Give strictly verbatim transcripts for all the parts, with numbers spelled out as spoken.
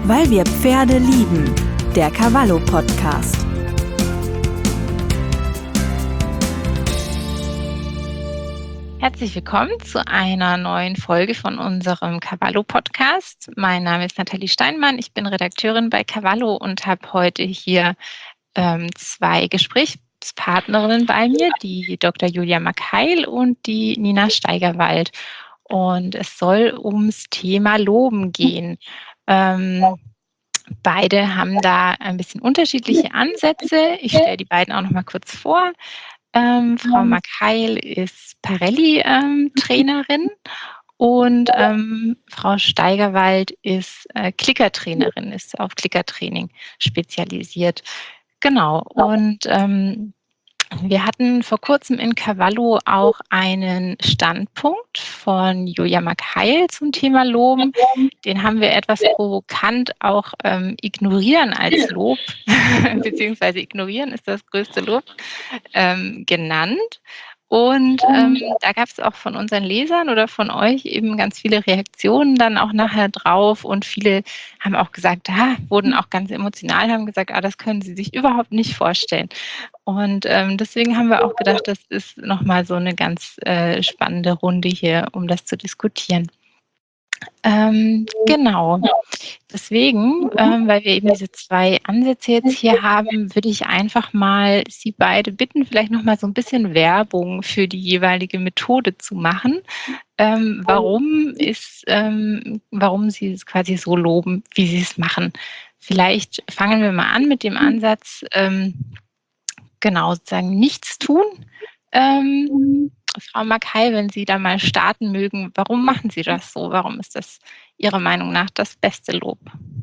Weil wir Pferde lieben. Der Cavallo-Podcast. Herzlich willkommen zu einer neuen Folge von unserem Cavallo-Podcast. Mein Name ist Nathalie Steinmann, ich bin Redakteurin bei Cavallo und habe heute hier ähm, zwei Gesprächspartnerinnen bei mir, die Doktor Julia Makheil und die Nina Steigerwald. Und es soll ums Thema Loben gehen. Ähm, beide haben da ein bisschen unterschiedliche Ansätze. Ich stelle die beiden auch noch mal kurz vor. Ähm, Frau Makheil ist Parelli-Trainerin und ähm, Frau Steigerwald ist äh, Klickertrainerin, ist auf Klickertraining spezialisiert. Genau. Und ähm, wir hatten vor kurzem in Cavallo auch einen Standpunkt von Julia Makheil zum Thema Loben. Den haben wir etwas provokant auch ähm, ignorieren als Lob, beziehungsweise ignorieren ist das größte Lob, ähm, genannt. Und ähm, da gab es auch von unseren Lesern oder von euch eben ganz viele Reaktionen dann auch nachher drauf. Und viele haben auch gesagt, ah, wurden auch ganz emotional, haben gesagt, ah, das können sie sich überhaupt nicht vorstellen. Und ähm, deswegen haben wir auch gedacht, das ist nochmal so eine ganz äh, spannende Runde hier, um das zu diskutieren. Ähm, genau. Deswegen, ähm, weil wir eben diese zwei Ansätze jetzt hier haben, würde ich einfach mal Sie beide bitten, vielleicht noch mal so ein bisschen Werbung für die jeweilige Methode zu machen. Ähm, warum ist, ähm, warum Sie es quasi so loben, wie Sie es machen. Vielleicht fangen wir mal an mit dem Ansatz, ähm, genau, sozusagen nichts tun. Ähm, Frau Makheil, wenn Sie da mal starten mögen, warum machen Sie das so? Warum ist das Ihrer Meinung nach das beste Lob?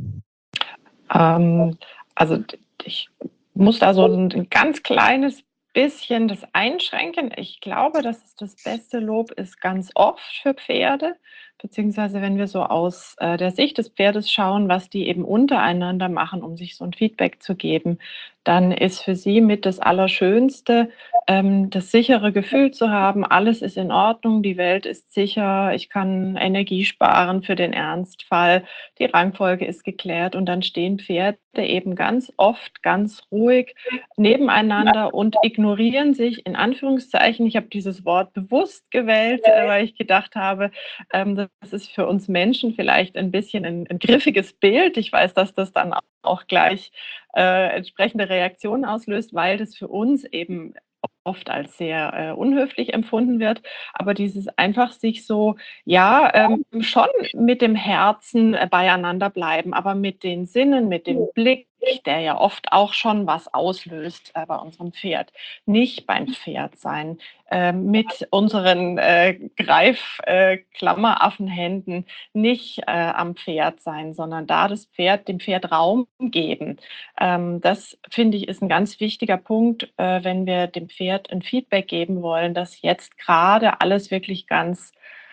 Ähm, also d ich muss da so 'n ganz kleines bisschen das einschränken. Ich glaube, dass es das beste Lob ist ganz oft für Pferde, beziehungsweise wenn wir so aus, äh, der Sicht des Pferdes schauen, was die eben untereinander machen, um sich so 'n Feedback zu geben, dann ist für sie mit das Allerschönste, ähm, das sichere Gefühl zu haben, alles ist in Ordnung, die Welt ist sicher, ich kann Energie sparen für den Ernstfall, die Rangfolge ist geklärt und dann stehen Pferde eben ganz oft ganz ruhig nebeneinander und ignorieren sich in Anführungszeichen. Ich habe dieses Wort bewusst gewählt, äh, weil ich gedacht habe, ähm, das ist für uns Menschen vielleicht ein bisschen ein 'n griffiges Bild. Ich weiß, dass das dann auch gleich, äh, entsprechende Reaktionen auslöst, weil das für uns eben oft als sehr, äh, unhöflich empfunden wird. Aber dieses einfach sich so, ja, ähm, schon mit dem Herzen, äh, beieinander bleiben, aber mit den Sinnen, mit dem Blick, der ja oft auch schon was auslöst, äh, bei unserem Pferd. Nicht beim Pferd sein, äh, mit unseren, äh, Greif äh, Klammeraffenhänden nicht, äh, am Pferd sein, sondern da das Pferd dem Pferd Raum geben. Ähm, das finde ich, ist ein ganz wichtiger Punkt, äh, wenn wir dem Pferd ein Feedback geben wollen, dass jetzt gerade alles wirklich ganz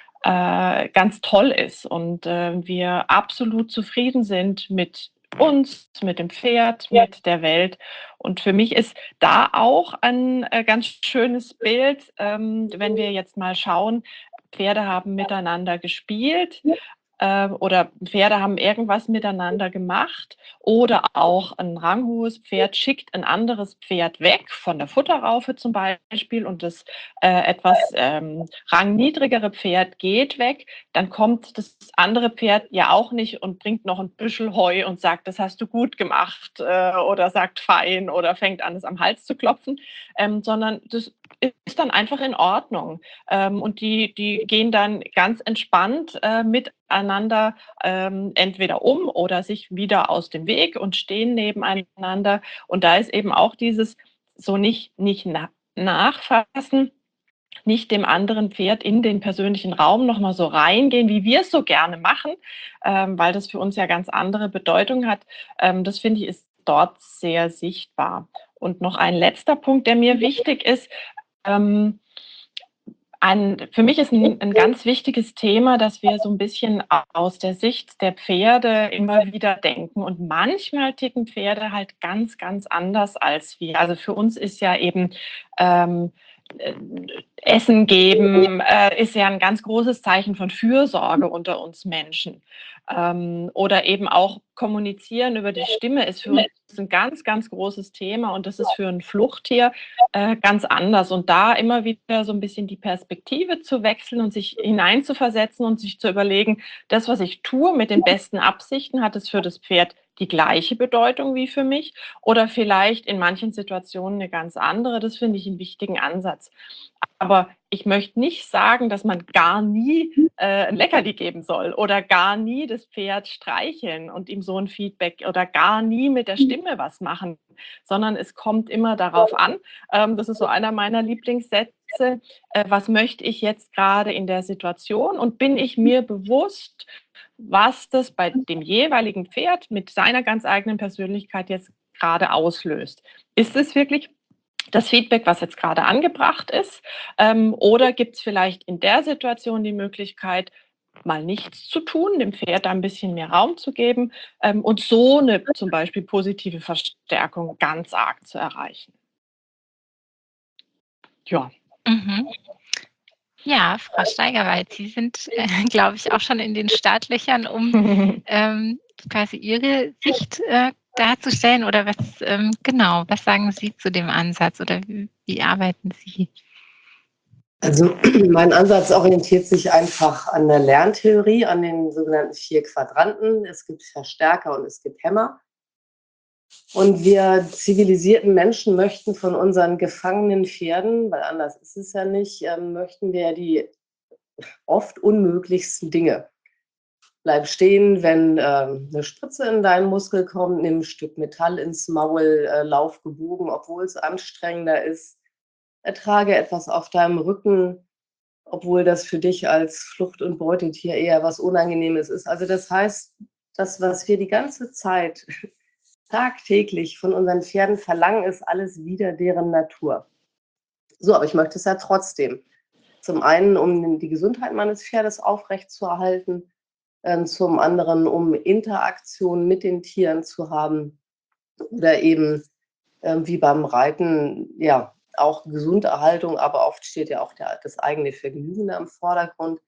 äh, ganz toll ist und, äh, wir absolut zufrieden sind mit uns, mit dem Pferd, mit der Welt. Und für mich ist da auch ein, äh, ganz schönes Bild, ähm, wenn wir jetzt mal schauen, Pferde haben miteinander gespielt, ähm, oder Pferde haben irgendwas miteinander gemacht oder auch ein ranghohes Pferd schickt ein anderes Pferd weg, von der Futterraufe zum Beispiel, und das, äh, etwas, ähm, rangniedrigere Pferd geht weg. Dann kommt das andere Pferd ja auch nicht und bringt noch ein Büschel Heu und sagt: „Das hast du gut gemacht“, äh, oder sagt „fein“ oder fängt an, es am Hals zu klopfen, ähm, sondern das ist dann einfach in Ordnung. Ähm, und die die gehen dann ganz entspannt, äh, miteinander, ähm, entweder um oder sich wieder aus dem Weg und stehen nebeneinander. Und da ist eben auch dieses so nicht nicht na nachfassen, nicht dem anderen Pferd in den persönlichen Raum noch mal so reingehen, wie wir es so gerne machen, ähm, weil das für uns ja ganz andere Bedeutung hat. Ähm, das finde ich, ist dort sehr sichtbar. Und noch ein letzter Punkt, der mir wichtig ist, ähm, ein für mich ist ein 'n ganz wichtiges Thema, dass wir so ein bisschen aus der Sicht der Pferde immer wieder denken. Und manchmal ticken Pferde halt ganz, ganz anders als wir. Also, für uns ist ja eben, ähm, äh, Essen geben äh, ist ja ein ganz großes Zeichen von Fürsorge unter uns Menschen. Ähm, oder eben auch kommunizieren über die Stimme ist für uns ein ganz, ganz großes Thema und das ist für ein Fluchttier äh, ganz anders. Und da immer wieder so ein bisschen die Perspektive zu wechseln und sich hineinzuversetzen und sich zu überlegen, das, was ich tue mit den besten Absichten, hat es für das Pferd die gleiche Bedeutung wie für mich oder vielleicht in manchen Situationen eine ganz andere. Das finde ich einen wichtigen Ansatz. Aber ich möchte nicht sagen, dass man gar nie äh, 'n Leckerli geben soll oder gar nie das Pferd streicheln und ihm so ein Feedback oder gar nie mit der Stimme was machen, sondern es kommt immer darauf an. Ähm, das ist so einer meiner Lieblingssätze: äh, „Was möchte ich jetzt gerade in der Situation und bin ich mir bewusst, was das bei dem jeweiligen Pferd mit seiner ganz eigenen Persönlichkeit jetzt gerade auslöst? Ist es wirklich das Feedback, was jetzt gerade angebracht ist? Ähm, oder gibt es vielleicht in der Situation die Möglichkeit, mal nichts zu tun, dem Pferd da ein bisschen mehr Raum zu geben, ähm, und so eine zum Beispiel positive Verstärkung ganz arg zu erreichen? Ja. Mhm. Ja, Frau Steigerwald, Sie sind, äh, glaube ich, auch schon in den Startlöchern, um, ähm, quasi Ihre Sicht, äh, darzustellen oder was, ähm genau, was sagen Sie zu dem Ansatz oder wie wie arbeiten Sie? Also mein Ansatz orientiert sich einfach an der Lerntheorie, an den sogenannten vier Quadranten. Es gibt Verstärker und es gibt Hämmer. Und wir zivilisierten Menschen möchten von unseren gefangenen Pferden, weil anders ist es ja nicht, ähm, möchten wir ja die oft unmöglichsten Dinge. Bleib stehen, wenn ähm, 'ne Spritze in deinen Muskel kommt, nimm 'n Stück Metall ins Maul, äh, lauf gebogen, obwohl es anstrengender ist. Ertrage etwas auf deinem Rücken, obwohl das für dich als Flucht und Beutetier eher was Unangenehmes ist. Also, das heißt, das, was wir die ganze Zeit tagtäglich von unseren Pferden verlangen, ist alles wider deren Natur. So, aber ich möchte es ja trotzdem. Zum einen, um die Gesundheit meines Pferdes aufrechtzuerhalten, ähm, zum anderen, um Interaktion mit den Tieren zu haben oder eben, ähm, wie beim Reiten, ja, auch Gesunderhaltung, aber oft steht ja auch der das eigene Vergnügen da im Vordergrund.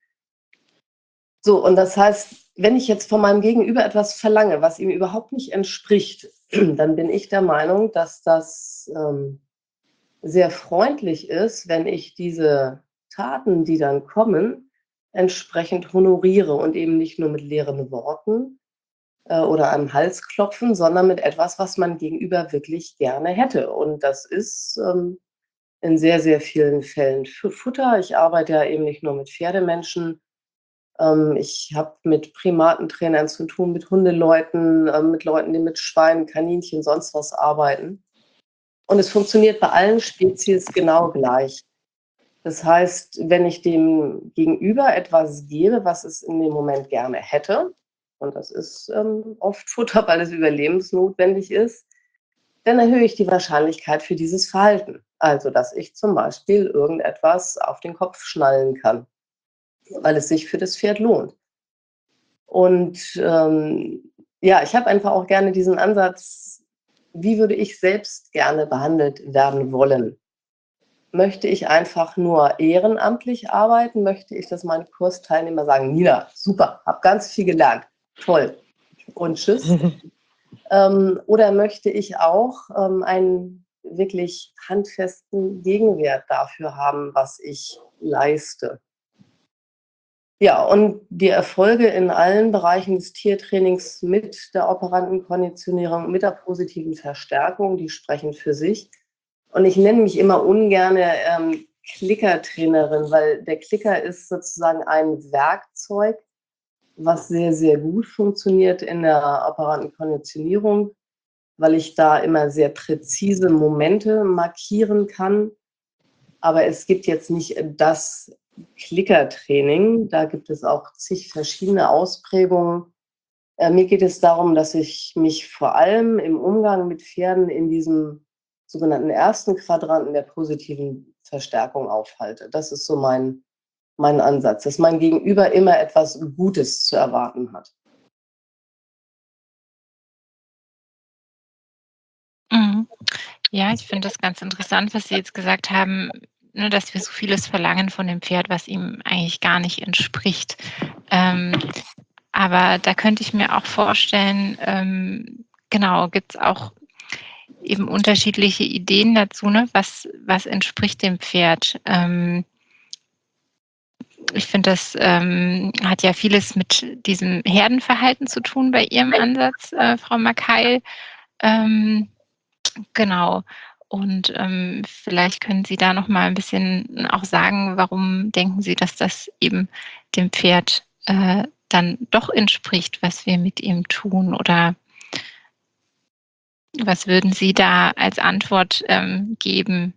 So, und das heißt, wenn ich jetzt von meinem Gegenüber etwas verlange, was ihm überhaupt nicht entspricht, dann bin ich der Meinung, dass das, ähm, sehr freundlich ist, wenn ich diese Taten, die dann kommen, entsprechend honoriere und eben nicht nur mit leeren Worten, äh, oder einem Halsklopfen, sondern mit etwas, was mein Gegenüber wirklich gerne hätte. Und das ist, ähm, in sehr, sehr vielen Fällen Fu Futter. Ich arbeite ja eben nicht nur mit Pferdemenschen. Ähm, ich habe mit Primatentrainern zu tun, mit Hundeleuten, ähm, mit Leuten, die mit Schweinen, Kaninchen, sonst was arbeiten. Und es funktioniert bei allen Spezies genau gleich. Das heißt, wenn ich dem Gegenüber etwas gebe, was es in dem Moment gerne hätte, und das ist, ähm, oft Futter, weil es überlebensnotwendig ist, dann erhöhe ich die Wahrscheinlichkeit für dieses Verhalten. Also, dass ich zum Beispiel irgendetwas auf den Kopf schnallen kann, weil es sich für das Pferd lohnt. Und, ähm, ja, ich habe einfach auch gerne diesen Ansatz: Wie würde ich selbst gerne behandelt werden wollen? Möchte ich einfach nur ehrenamtlich arbeiten? Möchte ich, dass meine Kursteilnehmer sagen: „Nina, super, habe ganz viel gelernt, toll und tschüss?“ Ähm, oder möchte ich auch, ähm, einen wirklich handfesten Gegenwert dafür haben, was ich leiste? Ja, und die Erfolge in allen Bereichen des Tiertrainings mit der operanten Konditionierung, mit der positiven Verstärkung, die sprechen für sich. Und ich nenne mich immer ungerne, ähm, Klickertrainerin, weil der Klicker ist sozusagen ein Werkzeug, was sehr, sehr gut funktioniert in der operanten Konditionierung, weil ich da immer sehr präzise Momente markieren kann. Aber es gibt jetzt nicht das Klickertraining. Da gibt es auch zig verschiedene Ausprägungen. Äh, mir geht es darum, dass ich mich vor allem im Umgang mit Pferden in diesem sogenannten ersten Quadranten der positiven Verstärkung aufhalte. Das ist so mein mein Ansatz, dass mein Gegenüber immer etwas Gutes zu erwarten hat. Mhm. Ja, ich finde das ganz interessant, was Sie jetzt gesagt haben, ne, dass wir so vieles verlangen von dem Pferd, was ihm eigentlich gar nicht entspricht. Ähm, aber da könnte ich mir auch vorstellen, ähm, genau, gibt's auch eben unterschiedliche Ideen dazu, ne? Was was entspricht dem Pferd? Ähm, ich finde, das, ähm, hat ja vieles mit diesem Herdenverhalten zu tun bei Ihrem Ansatz, äh, Frau Makay. Ähm, genau. Und, ähm, vielleicht können Sie da noch mal ein bisschen auch sagen, warum denken Sie, dass das eben dem Pferd, äh, dann doch entspricht, was wir mit ihm tun? Oder was würden Sie da als Antwort, ähm, geben?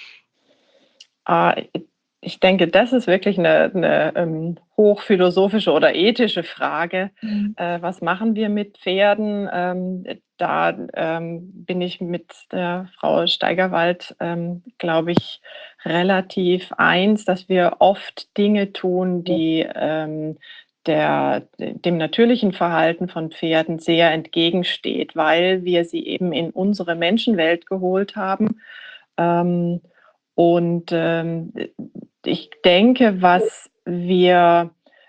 Äh, ich denke, das ist wirklich eine 'ne, ähm, hochphilosophische oder ethische Frage. Mhm. Äh, was machen wir mit Pferden? Ähm, da, ähm, bin ich mit der Frau Steigerwald, ähm, glaube ich, relativ eins, dass wir oft Dinge tun, die, ähm, der dem natürlichen Verhalten von Pferden sehr entgegensteht, weil wir sie eben in unsere Menschenwelt geholt haben. Ähm, und, ähm, ich denke, was wir,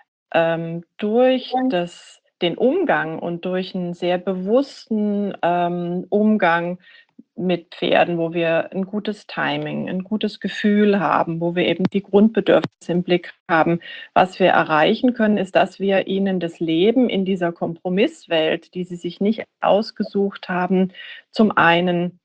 ähm, durch das den Umgang und durch einen sehr bewussten, ähm, Umgang mit Pferden, wo wir ein gutes Timing, ein gutes Gefühl haben, wo wir eben die Grundbedürfnisse im Blick haben. Was wir erreichen können, ist, dass wir ihnen das Leben in dieser Kompromisswelt, die sie sich nicht ausgesucht haben, zum einen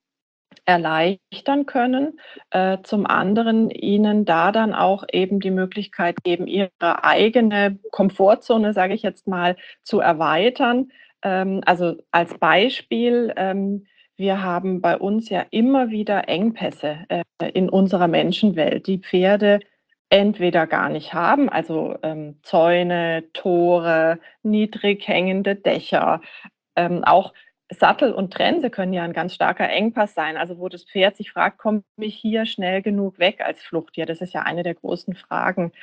erleichtern können, äh, zum anderen ihnen da dann auch eben die Möglichkeit geben, ihre eigene Komfortzone, sage ich jetzt mal, zu erweitern. Ähm, also als Beispiel, ähm, wir haben bei uns ja immer wieder Engpässe, äh, in unserer Menschenwelt, die Pferde entweder gar nicht haben, also, ähm, Zäune, Tore, niedrig hängende Dächer, ähm, auch Sattel und Trense können ja ein ganz starker Engpass sein, also wo das Pferd sich fragt: „Komme ich hier schnell genug weg als Fluchttier?“ Das ist ja eine der großen Fragen.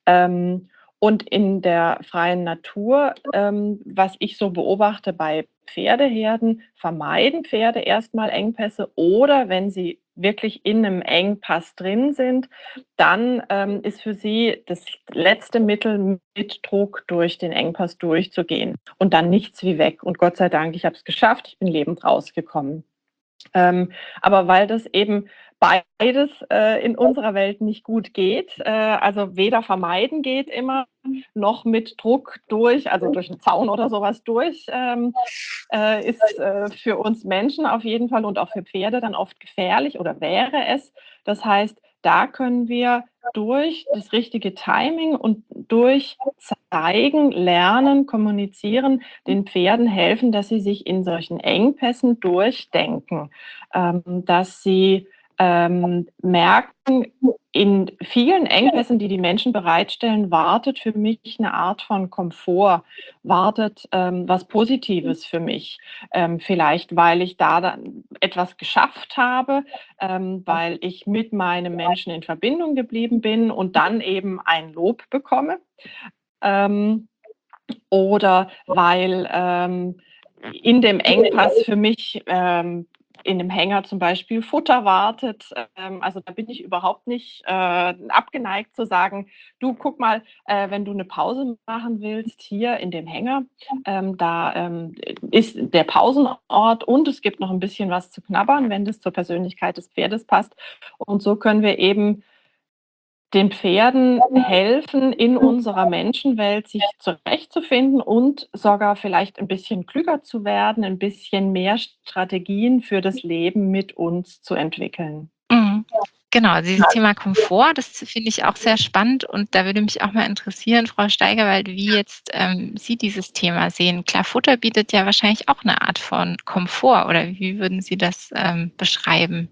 Ähm, und in der freien Natur, ähm, was ich so beobachte bei Pferdeherden, vermeiden Pferde erstmal Engpässe oder wenn sie wirklich in einem Engpass drin sind, dann, ähm, ist für sie das letzte Mittel, mit Druck durch den Engpass durchzugehen und dann nichts wie weg. Und Gott sei Dank, ich habe es geschafft, ich bin lebend rausgekommen. Ähm, aber weil das eben beides, äh, in unserer Welt nicht gut geht, äh, also weder vermeiden geht immer, noch mit Druck durch, also durch einen Zaun oder sowas durch, ähm, äh, ist, äh, für uns Menschen auf jeden Fall und auch für Pferde dann oft gefährlich oder wäre es. Das heißt, da können wir durch das richtige Timing und durch Zeigen, Lernen, Kommunizieren den Pferden helfen, dass sie sich in solchen Engpässen durchdenken, ähm, dass sie, ähm, merken, in vielen Engpässen, die die Menschen bereitstellen, wartet für mich eine Art von Komfort, wartet, ähm, was Positives für mich. Ähm, vielleicht, weil ich da dann etwas geschafft habe, ähm, weil ich mit meinem Menschen in Verbindung geblieben bin und dann eben ein Lob bekomme. Ähm, oder weil, ähm, in dem Engpass für mich, ähm, in dem Hänger zum Beispiel Futter wartet. Ähm, also, da bin ich überhaupt nicht, äh, abgeneigt zu sagen: „Du, guck mal, äh, wenn du eine Pause machen willst hier in dem Hänger, ähm, da, ähm, ist der Pausenort und es gibt noch ein bisschen was zu knabbern“, wenn das zur Persönlichkeit des Pferdes passt. Und so können wir eben den Pferden helfen, in unserer Menschenwelt sich zurechtzufinden und sogar vielleicht ein bisschen klüger zu werden, ein bisschen mehr Strategien für das Leben mit uns zu entwickeln. Mhm. Genau, also dieses Thema Komfort, das finde ich auch sehr spannend und da würde mich auch mal interessieren, Frau Steigerwald, wie jetzt, ähm, Sie dieses Thema sehen. Klar, Futter bietet ja wahrscheinlich auch eine Art von Komfort oder wie würden Sie das, ähm, beschreiben?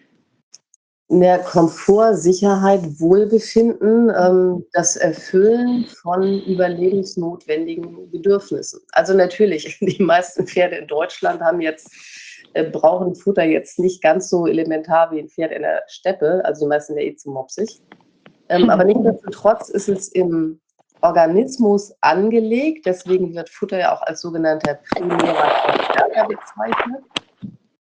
Mehr Komfort, Sicherheit, Wohlbefinden, ähm, das Erfüllen von überlebensnotwendigen Bedürfnissen. Also natürlich, die meisten Pferde in Deutschland haben jetzt äh, brauchen Futter jetzt nicht ganz so elementar wie ein Pferd in der Steppe, also die meisten sind ja eh zu mopsig. Ähm, aber nichtsdestotrotz ist es im Organismus angelegt, deswegen wird Futter ja auch als sogenannter primärer Verstärker bezeichnet.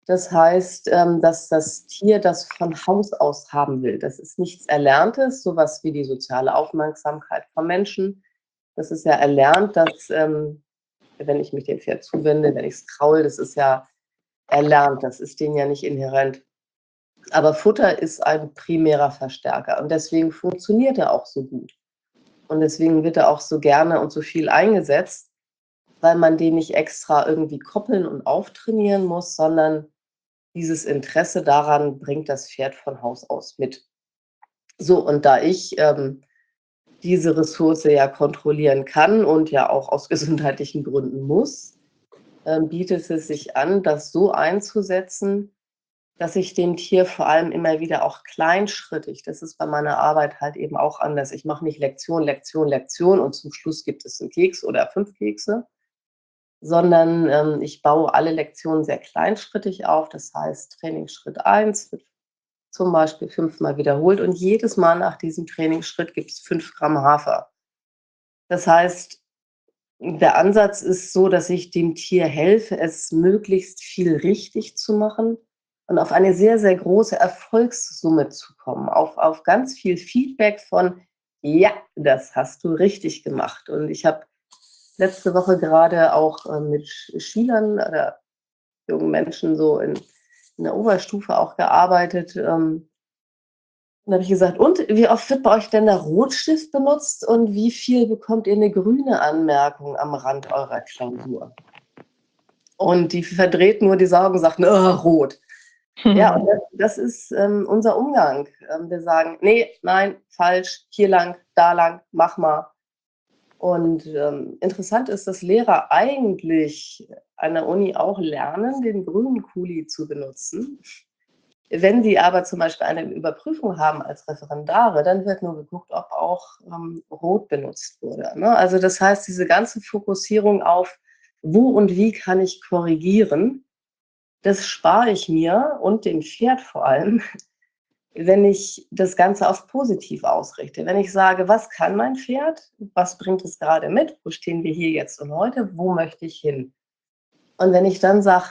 Das heißt, ähm, dass das Tier das von Haus aus haben will. Das ist nichts Erlerntes, sowas wie die soziale Aufmerksamkeit vom Menschen. Das ist ja erlernt, dass, ähm, wenn ich mich dem Pferd zuwende, wenn ich's kraule, das ist ja erlernt, das ist denen ja nicht inhärent. Aber Futter ist ein primärer Verstärker und deswegen funktioniert er auch so gut. Und deswegen wird er auch so gerne und so viel eingesetzt, weil man den nicht extra irgendwie koppeln und auftrainieren muss, sondern dieses Interesse daran bringt das Pferd von Haus aus mit. So, und da ich, ähm, diese Ressource ja kontrollieren kann und ja auch aus gesundheitlichen Gründen muss, ähm, bietet es sich an, das so einzusetzen, dass ich dem Tier vor allem immer wieder auch kleinschrittig, das ist bei meiner Arbeit halt eben auch anders. Ich mache nicht Lektion, Lektion, Lektion und zum Schluss gibt es 'n Keks oder fünf Kekse, sondern, ähm, ich baue alle Lektionen sehr kleinschrittig auf. Das heißt, Trainingsschritt eins wird zum Beispiel fünfmal wiederholt und jedes Mal nach diesem Trainingsschritt gibt's fünf Gramm Hafer. Das heißt, der Ansatz ist so, dass ich dem Tier helfe, es möglichst viel richtig zu machen und auf eine sehr, sehr große Erfolgssumme zu kommen, auf auf ganz viel Feedback von: „Ja, das hast du richtig gemacht.“ Und ich habe letzte Woche gerade auch, ähm, mit Sch Schülern oder jungen Menschen so in in der Oberstufe auch gearbeitet, ähm und da habe ich gesagt: „Und, wie oft wird bei euch denn der Rotstift benutzt und wie viel bekommt ihr 'ne grüne Anmerkung am Rand eurer Klausur?“ Und die verdreht nur die Augen und sagt: „Oh, rot.“ Ja, und das das ist, ähm, unser Umgang. Ähm, wir sagen: „Ne, nein, falsch, hier lang, da lang, mach mal.“ Und, ähm, interessant ist, dass Lehrer eigentlich an der Uni auch lernen, den grünen Kuli zu benutzen. Wenn sie aber zum Beispiel eine Überprüfung haben als Referendare, dann wird nur geguckt, ob auch, ähm, rot benutzt wurde, ne? Also, das heißt, diese ganze Fokussierung auf: „Wo und wie kann ich korrigieren?“ Das spare ich mir und dem Pferd vor allem, wenn ich das Ganze auf positiv ausrichte. Wenn ich sage: „Was kann mein Pferd? Was bringt es grade mit? Wo stehen wir hier jetzt und heute? Wo möchte ich hin?“ Und wenn ich dann sage: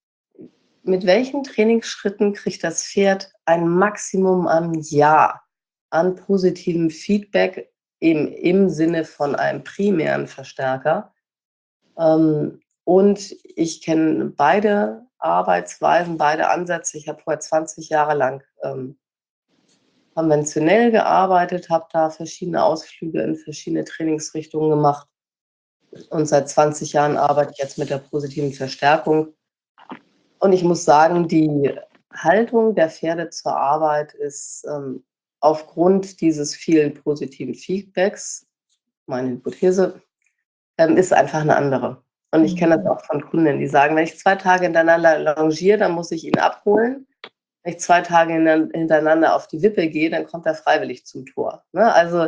„Mit welchen Trainingsschritten kriegt das Pferd ein Maximum an Ja, an positivem Feedback im im Sinne von einem primären Verstärker?“ Ähm, und ich kenne beide Arbeitsweisen, beide Ansätze. Ich habe vorher zwanzig Jahre lang, ähm konventionell gearbeitet, habe da verschiedene Ausflüge in verschiedene Trainingsrichtungen gemacht. Und seit zwanzig Jahren arbeite ich jetzt mit der positiven Verstärkung. Und ich muss sagen, die Haltung der Pferde zur Arbeit ist, ähm, aufgrund dieses vielen positiven Feedbacks meine Hypothese, ähm, ist einfach 'ne andere. Und ich kenne das Mhm. auch von Kunden, die sagen: „Wenn ich zwei Tage hintereinander longiere, dann muss ich ihn abholen. Wenn ich zwei Tage hinan hintereinander auf die Wippe gehe, dann kommt er freiwillig zum Tor“, ne? Also,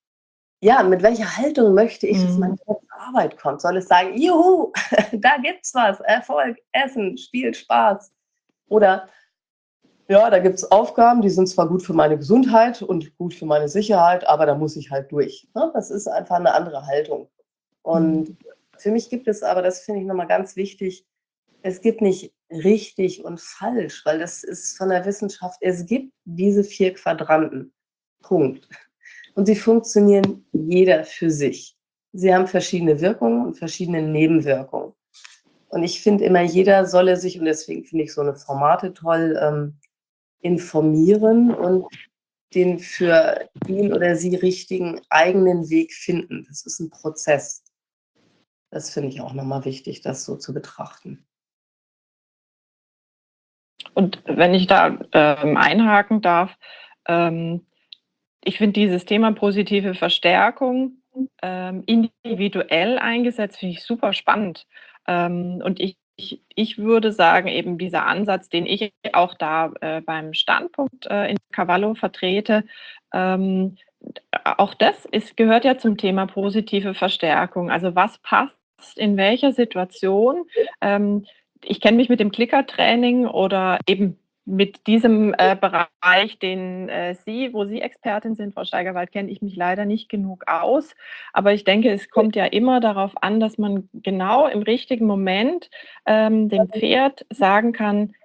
ja, mit welcher Haltung möchte ich, dass mein Mhm. Pferd zur Arbeit kommt? Soll es sagen: „Juhu, da gibt's was, Erfolg, Essen, Spiel, Spaß.“ Oder: „Ja, da gibt's Aufgaben, die sind zwar gut für meine Gesundheit und gut für meine Sicherheit, aber da muss ich halt durch“, ne? Das ist einfach 'ne andere Haltung. Und Mhm. für mich gibt es aber, das finde ich noch mal ganz wichtig, es gibt nicht richtig und falsch, weil das ist von der Wissenschaft es gibt diese vier Quadranten, Punkt. Und sie funktionieren jeder für sich. Sie haben verschiedene Wirkungen und verschiedene Nebenwirkungen. Und ich finde immer, jeder solle sich und deswegen finde ich so 'ne Formate toll, ähm, informieren und den für ihn oder sie richtigen eigenen Weg finden. Das ist 'n Prozess. Das finde ich auch noch mal wichtig, das so zu betrachten. Und wenn ich da, ähm, einhaken darf, ähm, ich finde dieses Thema positive Verstärkung, ähm, individuell eingesetzt, finde ich super spannend. Ähm, und ich ich ich würde sagen, eben dieser Ansatz, den ich auch da, äh, beim Standpunkt, äh, in Cavallo vertrete, ähm, auch das ist gehört ja zum Thema positive Verstärkung. Also, was passt in welcher Situation? Ähm, ich kenne mich mit dem Klickertraining oder eben mit diesem, äh, Bereich, den, äh, Sie wo Sie Expertin sind, Frau Steigerwald, kenne ich mich leider nicht genug aus. Aber ich denke, es kommt ja immer darauf an, dass man genau im richtigen Moment, ähm, dem Pferd sagen kann: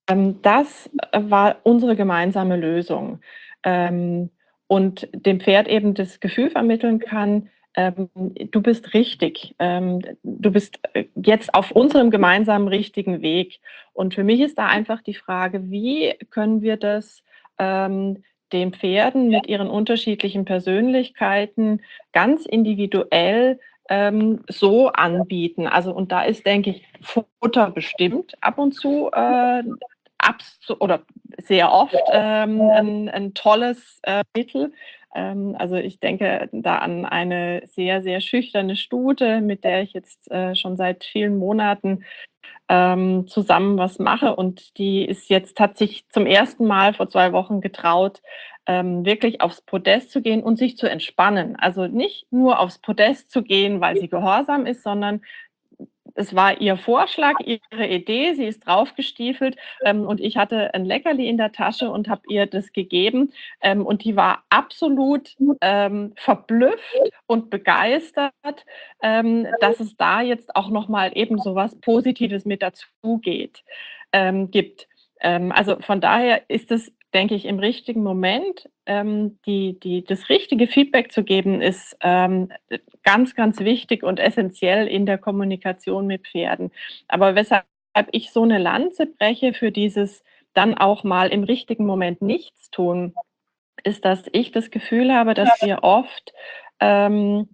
Ähm, das war unsere gemeinsame Lösung. Ähm, und dem Pferd eben das Gefühl vermitteln kann, ähm, du bist richtig. Ähm, du bist äh, jetzt auf unserem gemeinsamen richtigen Weg. Und für mich ist da einfach die Frage, wie können wir das ähm, den Pferden mit ihren unterschiedlichen Persönlichkeiten ganz individuell ähm, so anbieten. Also und da ist, denke ich, Futter bestimmt ab und zu äh, abs oder sehr oft ähm, ein, ein tolles äh, Mittel. Ähm, also ich denke da an eine sehr, sehr schüchterne Stute, mit der ich jetzt äh, schon seit vielen Monaten ähm, zusammen was mache. Und die ist jetzt, hat sich zum ersten Mal vor zwei Wochen getraut, ähm, wirklich aufs Podest zu gehen und sich zu entspannen. Also nicht nur aufs Podest zu gehen, weil sie gehorsam ist, sondern es war ihr Vorschlag, ihre Idee, sie ist draufgestiefelt, ähm, und ich hatte ein Leckerli in der Tasche und habe ihr das gegeben, ähm, und die war absolut, ähm, verblüfft und begeistert, ähm, dass es da jetzt auch noch mal eben so was Positives mit dazu geht ähm, gibt. Ähm, also, von daher ist es, denke ich, im richtigen Moment, ähm, die die das richtige Feedback zu geben, ist, ähm, ganz, ganz wichtig und essentiell in der Kommunikation mit Pferden. Aber weshalb ich so eine Lanze breche für dieses dann auch mal im richtigen Moment nichts tun, ist, dass ich das Gefühl habe, dass wir oft, ähm,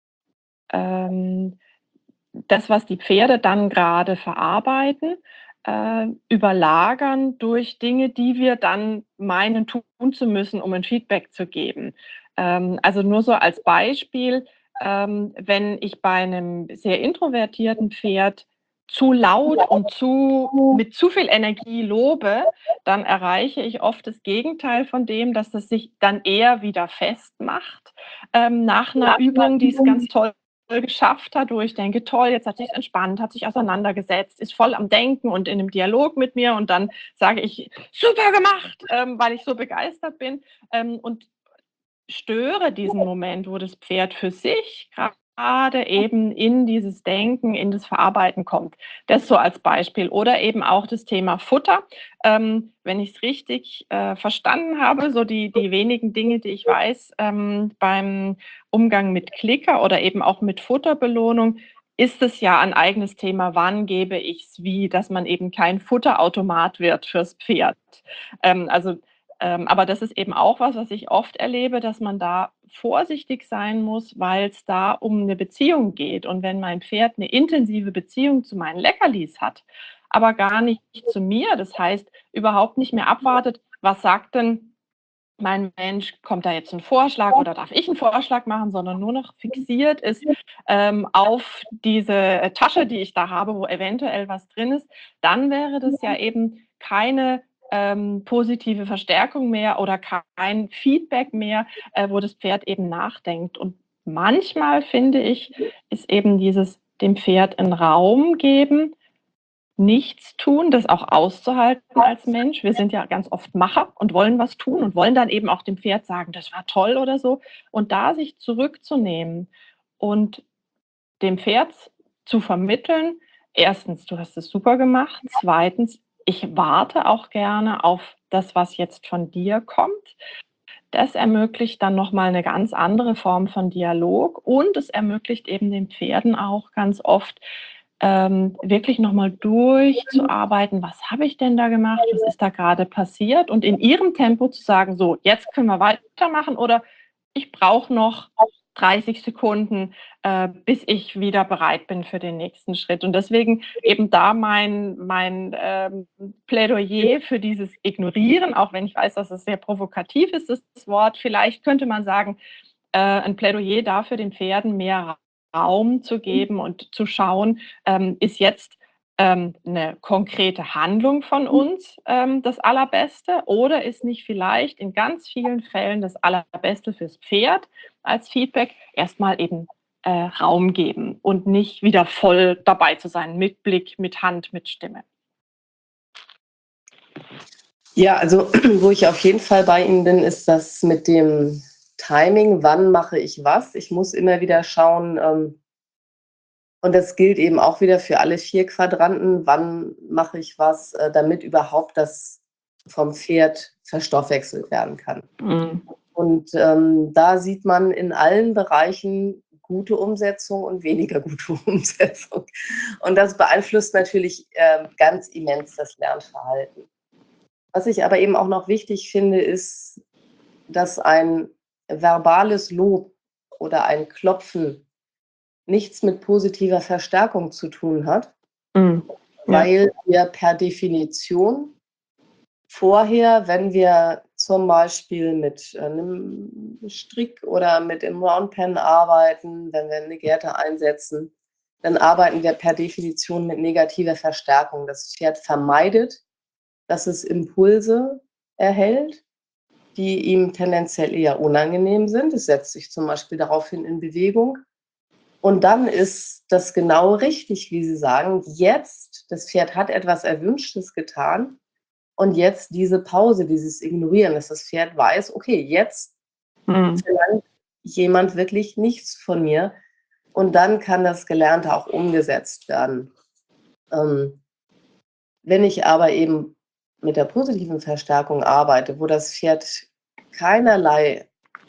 ähm, das, was die Pferde dann gerade verarbeiten, äh, überlagern durch Dinge, die wir dann meinen, tun zu müssen, um ein Feedback zu geben. Ähm, also nur so als Beispiel, ähm, wenn ich bei einem sehr introvertierten Pferd zu laut und zu mit zu viel Energie lobe, dann erreiche ich oft das Gegenteil von dem, dass es sich dann eher wieder festmacht, ähm, nach einer Übung, die es ganz toll geschafft hat, wo ich denke: „Toll, jetzt hat sich's entspannt, hat sich auseinandergesetzt, ist voll am Denken und in 'nem Dialog mit mir." Und dann sage ich: „Super gemacht", ähm, weil ich so begeistert bin, ähm, und störe diesen Moment, wo das Pferd für sich gerade eben in dieses Denken, in das Verarbeiten kommt. Das so als Beispiel. Oder eben auch das Thema Futter. Ähm, wenn ich es richtig äh, verstanden habe, so die, die wenigen Dinge, die ich weiß ähm, beim Umgang mit Klicker oder eben auch mit Futterbelohnung, ist es ja ein eigenes Thema, wann gebe ich es wie, dass man eben kein Futterautomat wird fürs Pferd. Ähm, also ähm, aber das ist eben auch was, was ich oft erlebe, dass man da vorsichtig sein muss, weil es da um eine Beziehung geht. Und wenn mein Pferd eine intensive Beziehung zu meinen Leckerlis hat, aber gar nicht zu mir, das heißt, überhaupt nicht mehr abwartet: „Was sagt denn mein Mensch? Kommt da jetzt ein Vorschlag oder darf ich einen Vorschlag machen?", sondern nur noch fixiert ist, ähm, auf diese äh, Tasche, die ich da habe, wo eventuell was drin ist, dann wäre das ja eben keine ähm, positive Verstärkung mehr oder kein Feedback mehr, äh, wo das Pferd eben nachdenkt. Und manchmal, finde ich, ist eben dieses dem Pferd einen Raum geben, nichts tun, das auch auszuhalten als Mensch. Wir sind ja ganz oft Macher und wollen was tun und wollen dann eben auch dem Pferd sagen: „Das war toll" oder so. Und da sich zurückzunehmen und dem Pferd zu vermitteln: Erstens, „Du hast es super gemacht." Zweitens, „Ich warte auch gerne auf das, was jetzt von dir kommt." Das ermöglicht dann noch mal 'ne ganz andere Form von Dialog und es ermöglicht eben den Pferden auch ganz oft, ähm, wirklich noch mal durchzuarbeiten: „Was habe ich denn da gemacht? Was ist da grade passiert?" Und in ihrem Tempo zu sagen: „So, jetzt können wir weitermachen" oder „Ich brauche noch dreißig Sekunden, äh, bis ich wieder bereit bin für den nächsten Schritt." Und deswegen eben da mein mein, ähm, Plädoyer für dieses Ignorieren, auch wenn ich weiß, dass es sehr provokativ ist, das Wort. Vielleicht könnte man sagen, äh, ein Plädoyer dafür, den Pferden mehr Raum zu geben und zu schauen, ähm, ist jetzt ähm, 'ne konkrete Handlung von uns ähm, das Allerbeste oder ist nicht vielleicht in ganz vielen Fällen das Allerbeste fürs Pferd als Feedback erstmal eben äh, Raum geben und nicht wieder voll dabei zu sein mit Blick, mit Hand, mit Stimme. Ja, also wo ich auf jeden Fall bei Ihnen bin, ist das mit dem Timing. Wann mache ich was? Ich muss immer wieder schauen, ähm, Und das gilt eben auch wieder für alle vier Quadranten. Wann mache ich was, äh, damit überhaupt das vom Pferd verstoffwechselt werden kann? Mhm. Und ähm, da sieht man in allen Bereichen gute Umsetzung und weniger gute Umsetzung. Und das beeinflusst natürlich äh, ganz immens das Lernverhalten. Was ich aber eben auch noch wichtig finde, ist, dass ein verbales Lob oder ein Klopfen nichts mit positiver Verstärkung zu tun hat, Mhm. Ja. weil wir per Definition vorher, wenn wir zum Beispiel mit einem Strick oder mit dem Round Pen arbeiten, wenn wir eine Gerte einsetzen, dann arbeiten wir per Definition mit negativer Verstärkung. Das Pferd vermeidet, dass es Impulse erhält, die ihm tendenziell eher unangenehm sind. Es setzt sich zum Beispiel daraufhin in Bewegung. Und dann ist das genau richtig, wie Sie sagen. Jetzt, das Pferd hat etwas Erwünschtes getan. Und jetzt diese Pause, dieses Ignorieren, dass das Pferd weiß, okay, jetzt Mhm. verlangt jemand wirklich nichts von mir. Und dann kann das Gelernte auch umgesetzt werden. Ähm, wenn ich aber eben mit der positiven Verstärkung arbeite, wo das Pferd keinerlei,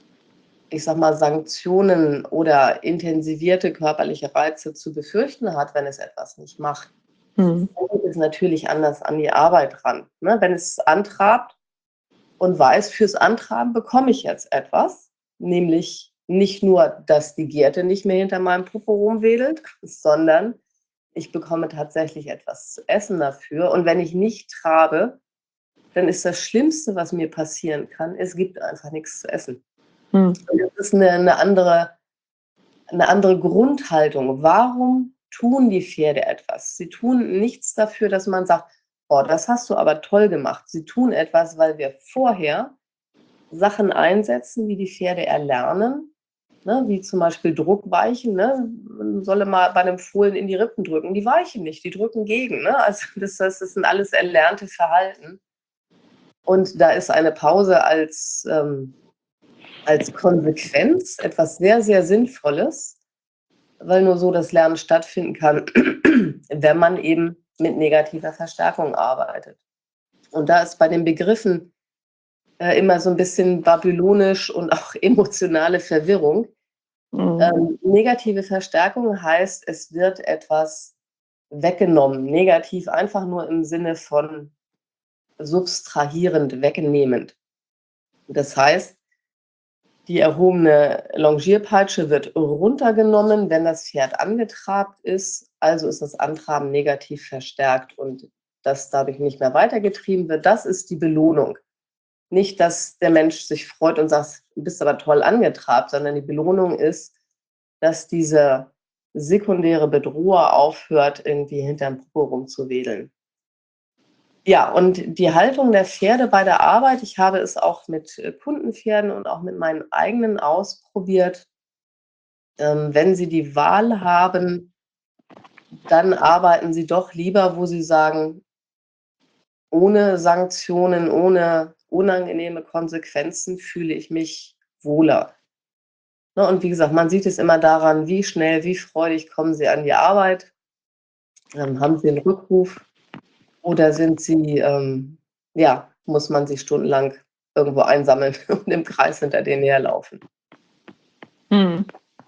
ich sag mal, Sanktionen oder intensivierte körperliche Reize zu befürchten hat, wenn es etwas nicht macht, Mhm. dann geht es natürlich anders an die Arbeit ran. Ne? Wenn es antrabt und weiß, fürs Antraben bekomme ich jetzt etwas, nämlich nicht nur, dass die Gerte nicht mehr hinter meinem Popo rumwedelt, sondern ich bekomme tatsächlich etwas zu essen dafür. Und wenn ich nicht trabe, dann ist das Schlimmste, was mir passieren kann, es gibt einfach nichts zu essen. Mhm. Und das ist eine, eine, andere, eine andere Grundhaltung. Warum tun die Pferde etwas? Sie tun nichts dafür, dass man sagt, oh, das hast du aber toll gemacht. Sie tun etwas, weil wir vorher Sachen einsetzen, wie die Pferde erlernen, ne, wie zum Beispiel Druckweichen. Ne? Man solle mal bei einem Fohlen in die Rippen drücken. Die weichen nicht, die drücken gegen. Ne? Also das, das sind alles erlernte Verhalten. Und da ist eine Pause als, ähm, als Konsequenz etwas sehr, sehr Sinnvolles, weil nur so das Lernen stattfinden kann, wenn man eben mit negativer Verstärkung arbeitet. Und da ist bei den Begriffen äh, immer so ein bisschen babylonisch und auch emotionale Verwirrung. Mhm. Ähm, negative Verstärkung heißt, es wird etwas weggenommen. Negativ einfach nur im Sinne von subtrahierend, wegnehmend. Das heißt, die erhobene Longierpeitsche wird runtergenommen, wenn das Pferd angetrabt ist. Also ist das Antraben negativ verstärkt und das dadurch nicht mehr weitergetrieben wird. Das ist die Belohnung. Nicht, dass der Mensch sich freut und sagt, du bist aber toll angetrabt, sondern die Belohnung ist, dass diese sekundäre Bedroher aufhört, irgendwie hinterm Popo rumzuwedeln. Ja, und die Haltung der Pferde bei der Arbeit, ich habe es auch mit äh, Kundenpferden und auch mit meinen eigenen ausprobiert. Ähm, wenn sie die Wahl haben, dann arbeiten sie doch lieber, wo sie sagen, ohne Sanktionen, ohne unangenehme Konsequenzen fühle ich mich wohler. Ne, und wie gesagt, man sieht es immer daran, wie schnell, wie freudig kommen sie an die Arbeit. Ähm, haben sie einen Rückruf oder sind sie, ähm, ja, muss man sie stundenlang irgendwo einsammeln und im Kreis hinter denen herlaufen. Mhm.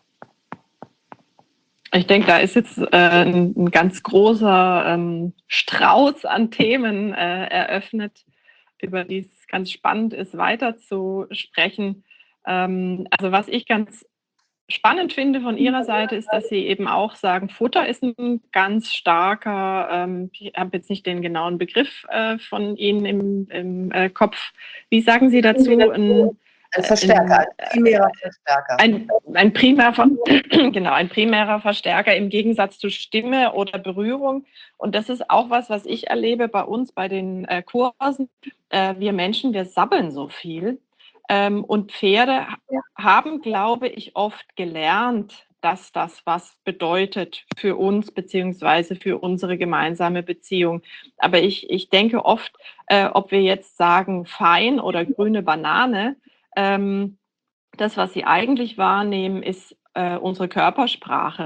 Ich denke, da ist jetzt äh, ein, ein ganz großer ähm, Strauß an Themen äh, eröffnet, über die es ganz spannend ist, weiter zu sprechen. Ähm, also was ich ganz spannend finde von Ihrer Seite ist, dass Sie eben auch sagen, Futter ist ein ganz starker, ähm, ich habe jetzt nicht den genauen Begriff äh, von Ihnen im, im äh, Kopf. Wie sagen Sie dazu? Ein, Ein Verstärker, ein ein, primärer Verstärker. ein, ein, primär, genau, ein primärer Verstärker im Gegensatz zu Stimme oder Berührung. Und das ist auch was, was ich erlebe bei uns bei den äh, Kursen. Äh, wir Menschen, wir sabbeln so viel. Ähm, und Pferde Ja. haben, glaube ich, oft gelernt, dass das was bedeutet für uns beziehungsweise für unsere gemeinsame Beziehung. Aber ich, ich denke oft, äh, ob wir jetzt sagen fein oder grüne Banane, ähm, das, was sie eigentlich wahrnehmen, ist äh, unsere Körpersprache.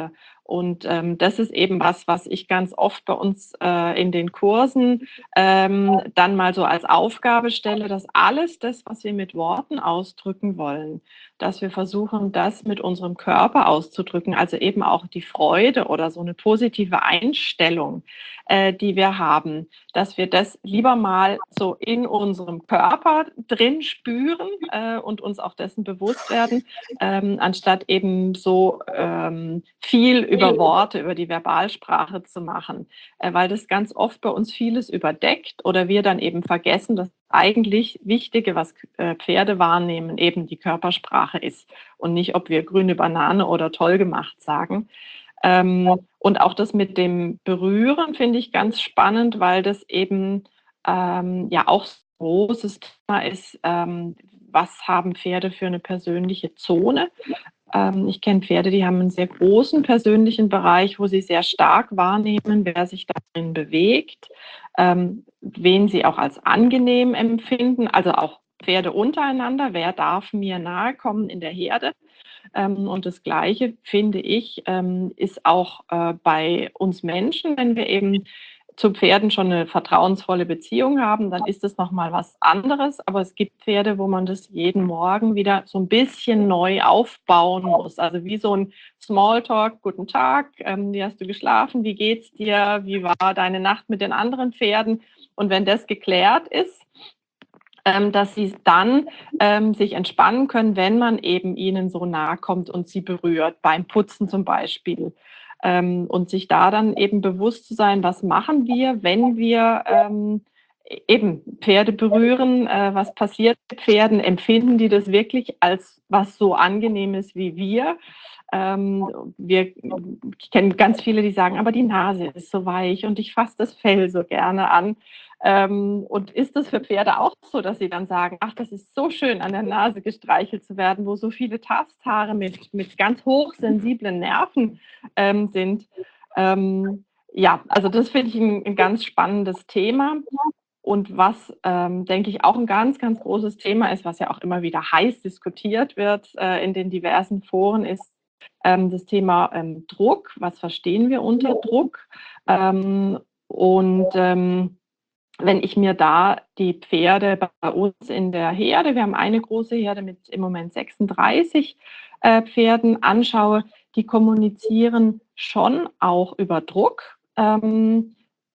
Und ähm, das ist eben was, was ich ganz oft bei uns äh, in den Kursen ähm, dann mal so als Aufgabe stelle, dass alles das, was wir mit Worten ausdrücken wollen, dass wir versuchen, das mit unserem Körper auszudrücken, also eben auch die Freude oder so eine positive Einstellung, äh, die wir haben, dass wir das lieber mal so in unserem Körper drin spüren äh, und uns auch dessen bewusst werden, ähm, anstatt eben so ähm, viel über Worte, über die Verbalsprache zu machen, äh, weil das ganz oft bei uns vieles überdeckt oder wir dann eben vergessen, dass eigentlich Wichtige, was äh, Pferde wahrnehmen, eben die Körpersprache ist und nicht, ob wir grüne Banane oder toll gemacht sagen. Ähm, und auch das mit dem Berühren finde ich ganz spannend, weil das eben ähm, ja auch so ein großes Thema ist. Ähm, was haben Pferde für eine persönliche Zone? Ähm, ich kenne Pferde, die haben einen sehr großen persönlichen Bereich, wo sie sehr stark wahrnehmen, wer sich darin bewegt, ähm, wen sie auch als angenehm empfinden, also auch Pferde untereinander, wer darf mir nahe kommen in der Herde. Ähm, und das Gleiche, finde ich, ähm, ist auch äh, bei uns Menschen, wenn wir eben zu Pferden schon eine vertrauensvolle Beziehung haben, dann ist das noch mal was anderes. Aber es gibt Pferde, wo man das jeden Morgen wieder so ein bisschen neu aufbauen muss. Also wie so ein Smalltalk: „Guten Tag, ähm, wie hast du geschlafen? Wie geht's dir? Wie war deine Nacht mit den anderen Pferden?“ Und wenn das geklärt ist, ähm, dass sie dann ähm, sich entspannen können, wenn man eben ihnen so nahe kommt und sie berührt, beim Putzen zum Beispiel. Ähm, und sich da dann eben bewusst zu sein, was machen wir, wenn wir ähm, eben Pferde berühren, äh, was passiert mit Pferden, empfinden die das wirklich als was so Angenehmes wie wir? Ähm, wir ich kenne ganz viele, die sagen, aber die Nase ist so weich und ich fasse das Fell so gerne an. Ähm, und ist es für Pferde auch so, dass sie dann sagen, ach, das ist so schön, an der Nase gestreichelt zu werden, wo so viele Tasthaare mit, mit ganz hochsensiblen Nerven ähm, sind? Ähm, ja, also das finde ich ein, ein ganz spannendes Thema. Und was, ähm, denke ich, auch ein ganz, ganz großes Thema ist, was ja auch immer wieder heiß diskutiert wird äh, in den diversen Foren, ist ähm, das Thema ähm, Druck. Was verstehen wir unter Druck? Ähm, und ähm, wenn ich mir da die Pferde bei uns in der Herde, wir haben eine große Herde mit im Moment sechsunddreißig äh, Pferden, anschaue, die kommunizieren schon auch über Druck. Ähm,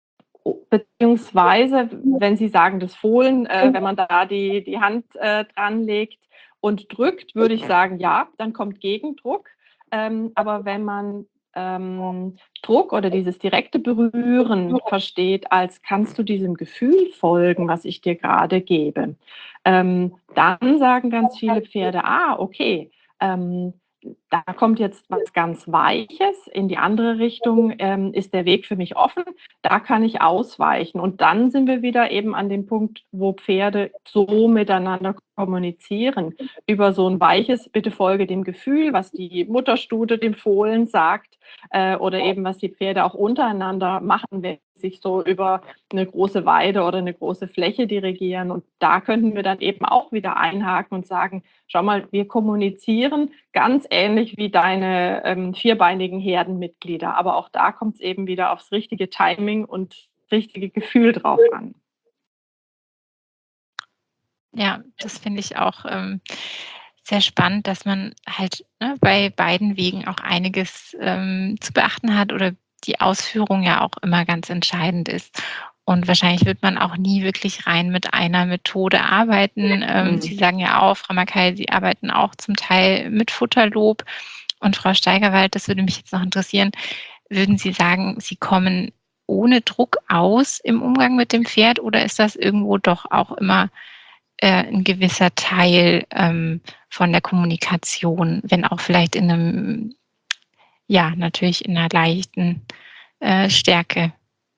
beziehungsweise, wenn Sie sagen, das Fohlen, äh, wenn man da die, die Hand äh, dran legt und drückt, würde ich sagen, ja, dann kommt Gegendruck. Ähm, aber wenn man ähm, Druck oder dieses direkte Berühren versteht, als kannst du diesem Gefühl folgen, was ich dir gerade gebe, ähm, dann sagen ganz viele Pferde, ah, okay, ähm, da kommt jetzt was ganz Weiches in die andere Richtung, ähm, ist der Weg für mich offen, da kann ich ausweichen. Und dann sind wir wieder eben an dem Punkt, wo Pferde so miteinander kommunizieren, über so ein weiches, bitte folge dem Gefühl, was die Mutterstute dem Fohlen sagt, äh, oder eben was die Pferde auch untereinander machen, wenn sie sich so über eine große Weide oder eine große Fläche dirigieren. Und da könnten wir dann eben auch wieder einhaken und sagen, schau mal, wir kommunizieren ganz ähnlich wie deine ähm, vierbeinigen Herdenmitglieder. Aber auch da kommt es eben wieder aufs richtige Timing und richtige Gefühl drauf an. Ja, das finde ich auch ähm, sehr spannend, dass man halt ne, bei beiden Wegen auch einiges ähm, zu beachten hat oder die Ausführung ja auch immer ganz entscheidend ist. Und wahrscheinlich wird man auch nie wirklich rein mit einer Methode arbeiten. Ähm, Mhm. Sie sagen ja auch, Frau Mackay, Sie arbeiten auch zum Teil mit Futterlob. Und Frau Steigerwald, das würde mich jetzt noch interessieren, würden Sie sagen, Sie kommen ohne Druck aus im Umgang mit dem Pferd oder ist das irgendwo doch auch immer äh, 'n gewisser Teil, ähm, von der Kommunikation, wenn auch vielleicht in einem ja, natürlich in einer leichten, äh, Stärke.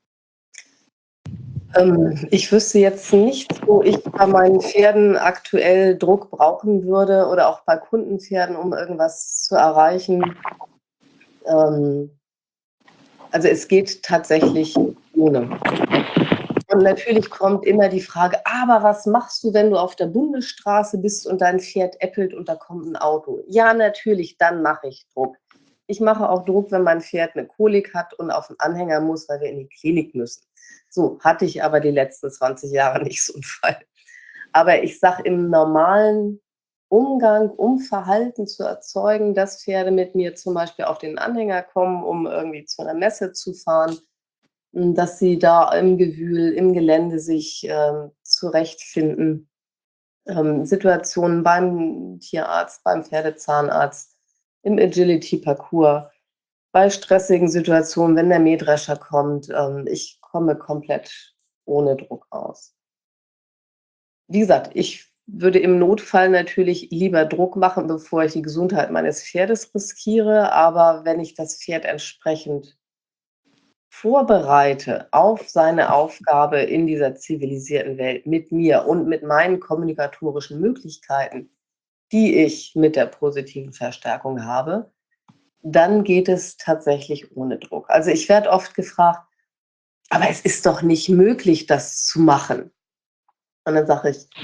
Ähm, ich wüsste jetzt nicht, wo ich bei meinen Pferden aktuell Druck brauchen würde oder auch bei Kundenpferden, um irgendwas zu erreichen. Ähm, also, es geht tatsächlich ohne. Und natürlich kommt immer die Frage: „Aber was machst du, wenn du auf der Bundesstraße bist und dein Pferd äppelt und da kommt 'n Auto?“ Ja, natürlich, dann mache ich Druck. Ich mache auch Druck, wenn mein Pferd eine Kolik hat und auf 'n Anhänger muss, weil wir in die Klinik müssen. So, hatte ich aber die letzten zwanzig Jahre nicht so 'n Fall. Aber ich sage, im normalen Umgang, um Verhalten zu erzeugen, dass Pferde mit mir zum Beispiel auf den Anhänger kommen, um irgendwie zu 'ner Messe zu fahren, hm, dass sie da im Gewühl, im Gelände sich, ähm, zurechtfinden. Ähm, Situationen beim Tierarzt, beim Pferdezahnarzt, im Agility-Parcours, bei stressigen Situationen, wenn der Mähdrescher kommt. Ähm, ich komme komplett ohne Druck aus. Wie gesagt, ich würde im Notfall natürlich lieber Druck machen, bevor ich die Gesundheit meines Pferdes riskiere, aber wenn ich das Pferd entsprechend vorbereite auf seine Aufgabe in dieser zivilisierten Welt mit mir und mit meinen kommunikatorischen Möglichkeiten, die ich mit der positiven Verstärkung habe, dann geht es tatsächlich ohne Druck. Also, ich werde oft gefragt: „Aber es ist doch nicht möglich, das zu machen." Und dann sage ich: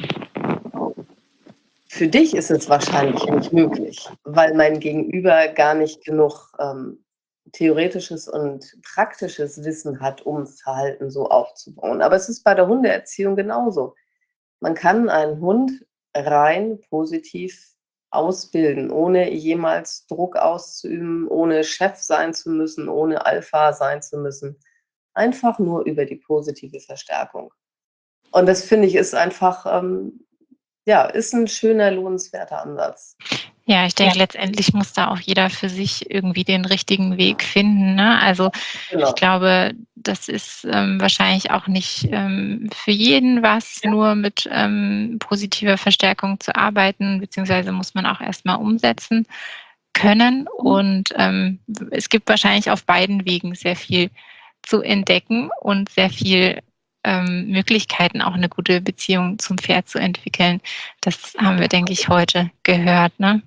„Für dich ist es wahrscheinlich nicht möglich, weil mein Gegenüber gar nicht genug, ähm, theoretisches und praktisches Wissen hat, um Verhalten so aufzubauen." Aber es ist bei der Hundeerziehung genauso. Man kann einen Hund rein positiv ausbilden, ohne jemals Druck auszuüben, ohne Chef sein zu müssen, ohne Alpha sein zu müssen. Einfach nur über die positive Verstärkung. Und das finde ich, ist einfach, ähm ja, ist 'n schöner, lohnenswerter Ansatz. Ja, ich denke, letztendlich muss da auch jeder für sich irgendwie den richtigen Weg finden, ne? Also, ich Genau. glaube, das ist, ähm, wahrscheinlich auch nicht, ähm, für jeden was, nur mit, ähm, positiver Verstärkung zu arbeiten, beziehungsweise muss man auch erst mal umsetzen können. Und, ähm, w es gibt wahrscheinlich auf beiden Wegen sehr viel zu entdecken und sehr viel, ähm, Möglichkeiten, auch 'ne gute Beziehung zum Pferd zu entwickeln. Das haben wir, denke ich, heute gehört, ne?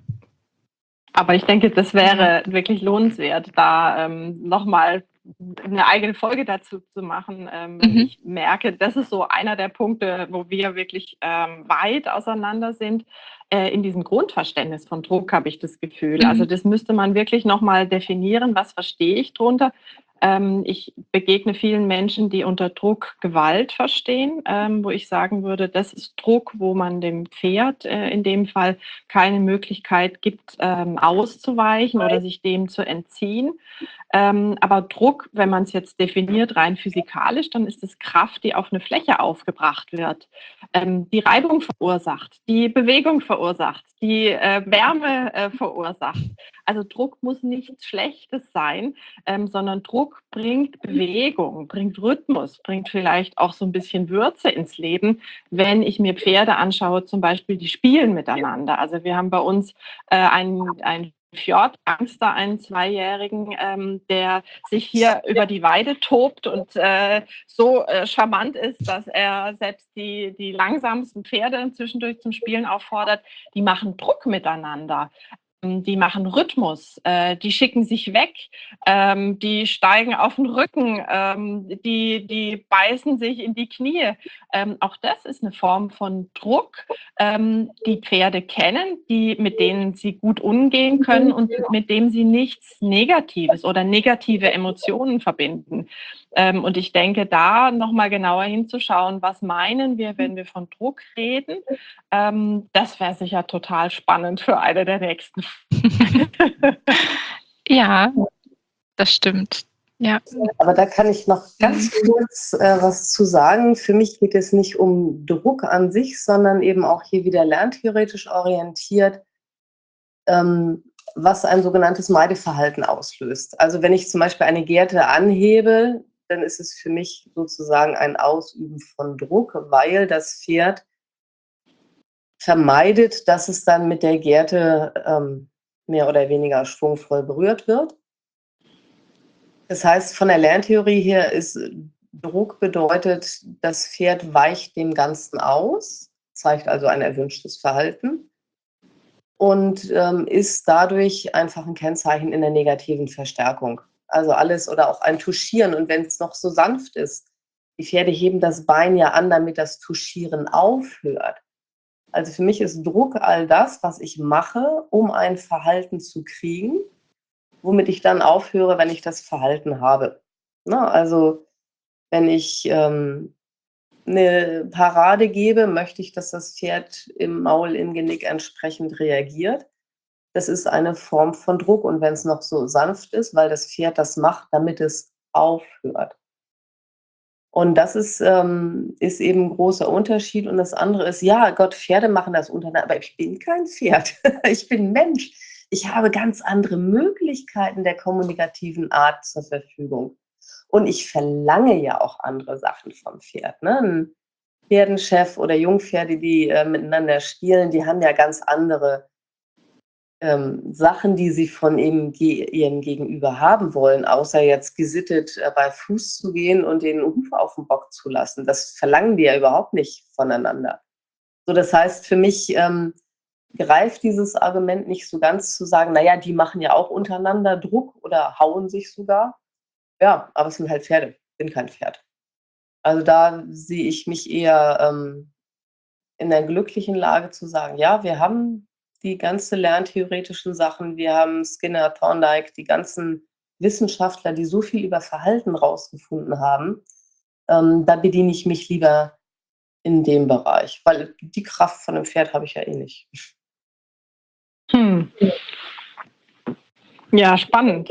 Aber ich denke, das Ja. wäre wirklich lohnenswert, da, ähm, noch mal 'ne eigene Folge dazu zu machen. Ähm, wenn Mhm. ich merke, das ist so einer der Punkte, wo wir wirklich, ähm, weit auseinander sind, äh, in diesem Grundverständnis von Druck, habe ich das Gefühl. Also, Mhm. das müsste man wirklich noch mal definieren. Was verstehe ich drunter? Ähm, ich begegne vielen Menschen, die unter Druck Gewalt verstehen, ähm, wo ich sagen würde, das ist Druck, wo man dem Pferd, äh, in dem Fall keine Möglichkeit gibt, ähm, auszuweichen oder sich dem zu entziehen. Ähm, aber Druck, wenn man's jetzt definiert, rein physikalisch, dann ist es Kraft, die auf 'ne Fläche aufgebracht wird, ähm, die Reibung verursacht, die Bewegung verursacht, die, äh, Wärme, äh, verursacht. Also, Druck muss nichts Schlechtes sein, ähm, sondern Druck bringt Bewegung, bringt Rhythmus, bringt vielleicht auch so 'n bisschen Würze ins Leben. Wenn ich mir Pferde anschaue, zum Beispiel, die spielen miteinander. Also, wir haben bei uns, äh, einen einen Fjordangster, einen Zweijährigen, ähm, der sich hier über die Weide tobt und, äh, so, äh, charmant ist, dass er selbst die die langsamsten Pferde zwischendurch zum Spielen auffordert. Die machen Druck miteinander. Hm, die machen Rhythmus, äh, die schicken sich weg, ähm, die steigen auf 'n Rücken, ähm, die die beißen sich in die Knie. Ähm, auch das ist 'ne Form von Druck, ähm, die Pferde kennen, die mit denen sie gut umgehen können und mit dem sie nichts Negatives oder negative Emotionen verbinden. Ähm, und ich denke, da noch mal genauer hinzuschauen, was meinen wir, wenn wir von Druck reden? Ähm, das wäre sicher total spannend für eine der nächsten Ja, das stimmt. Ja. Aber da kann ich noch Mhm. ganz kurz, äh, was zu sagen. Für mich geht es nicht um Druck an sich, sondern eben auch hier wieder lerntheoretisch orientiert, ähm, was ein sogenanntes Meideverhalten auslöst. Also, wenn ich zum Beispiel eine Gerte anhebe, dann ist es für mich sozusagen ein Ausüben von Druck, weil das Pferd vermeidet, dass es dann mit der Gerte, ähm, mehr oder weniger schwungvoll berührt wird. Das heißt, von der Lerntheorie her ist Druck bedeutet, das Pferd weicht dem Ganzen aus, zeigt also ein erwünschtes Verhalten und, ähm, ist dadurch einfach 'n Kennzeichen in der negativen Verstärkung. Also, alles oder auch ein Touchieren und wenn's noch so sanft ist. Die Pferde heben das Bein ja an, damit das Touchieren aufhört. Also, für mich ist Druck all das, was ich mache, um ein Verhalten zu kriegen womit ich dann aufhöre, wenn ich das Verhalten habe. Ne? Also wenn ich ähm, eine Parade gebe, möchte ich, dass das Pferd im Maul, im Genick entsprechend reagiert. Das ist eine Form von Druck und wenn es noch so sanft ist, weil das Pferd das macht, damit es aufhört. Und das ist, ähm, ist eben ein großer Unterschied. Und das andere ist, ja, Gott, Pferde machen das untereinander, aber ich bin kein Pferd. Ich bin Mensch. Ich habe ganz andere Möglichkeiten der kommunikativen Art zur Verfügung. Und ich verlange ja auch andere Sachen vom Pferd. Ne? Ein Pferdenchef oder Jungpferde, die äh, miteinander spielen, die haben ja ganz andere ähm, Sachen, die sie von eben ge- ihrem Gegenüber haben wollen, außer jetzt gesittet äh, bei Fuß zu gehen und den Huf auf den Bock zu lassen. Das verlangen die ja überhaupt nicht voneinander. So, das heißt, für mich ähm, greift dieses Argument nicht so ganz zu sagen, naja, die machen ja auch untereinander Druck oder hauen sich sogar. Ja, aber es sind halt Pferde. Ich bin kein Pferd. Also da sehe ich mich eher ähm, in der glücklichen Lage zu sagen, ja, wir haben die ganzen lerntheoretischen Sachen, wir haben Skinner, Thorndike, die ganzen Wissenschaftler, die so viel über Verhalten rausgefunden haben. Ähm, da bediene ich mich lieber in dem Bereich, weil die Kraft von einem Pferd habe ich ja eh nicht. Hm. Ja, spannend.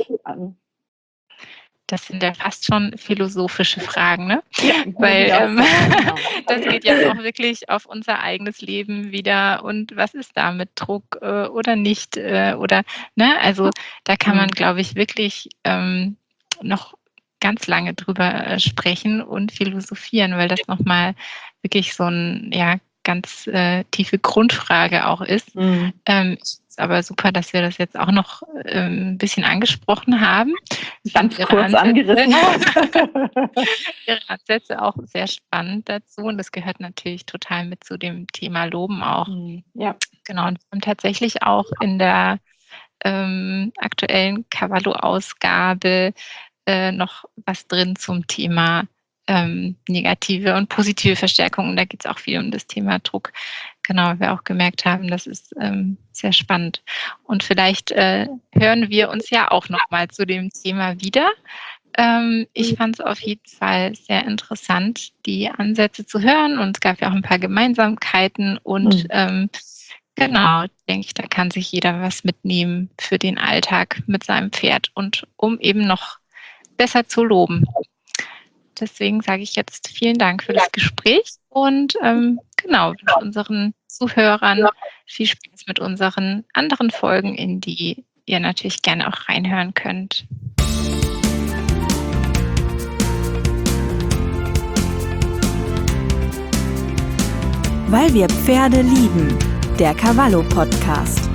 Das sind ja fast schon philosophische Fragen, ne? Ja, Weil ja, ähm, genau. das geht ja auch wirklich auf unser eigenes Leben wieder. Und was ist da mit Druck äh, oder nicht? Äh, oder, ne? Also da kann man, glaube ich, wirklich ähm, noch ganz lange drüber äh, sprechen und philosophieren, weil das nochmal wirklich so ein, ja, ganz äh, tiefe Grundfrage auch ist. Mhm. Ähm, es ist aber super, dass wir das jetzt auch noch ähm, ein bisschen angesprochen haben. Ganz Ihre kurz Ansätze, angerissen. Ihre Ansätze auch sehr spannend dazu und das gehört natürlich total mit zu dem Thema Loben auch. Ja. Genau, und wir haben tatsächlich auch in der ähm, aktuellen Cavallo-Ausgabe äh, noch was drin zum Thema ähm, negative und positive Verstärkung. Und da geht es auch viel um das Thema Druck. Genau, weil wir auch gemerkt haben, das ist ähm, sehr spannend. Und vielleicht äh, hören wir uns ja auch noch mal zu dem Thema wieder. Ähm, ich fand es auf jeden Fall sehr interessant, die Ansätze zu hören. Und es gab ja auch ein paar Gemeinsamkeiten. Und Mhm. ähm, genau, denke ich, da kann sich jeder was mitnehmen für den Alltag mit seinem Pferd und um eben noch besser zu loben. Deswegen sage ich jetzt vielen Dank für das Gespräch und ähm, genau, wünsche unseren Zuhörern viel Spaß mit unseren anderen Folgen, in die ihr natürlich gerne auch reinhören könnt. Weil wir Pferde lieben. Der Cavallo Podcast.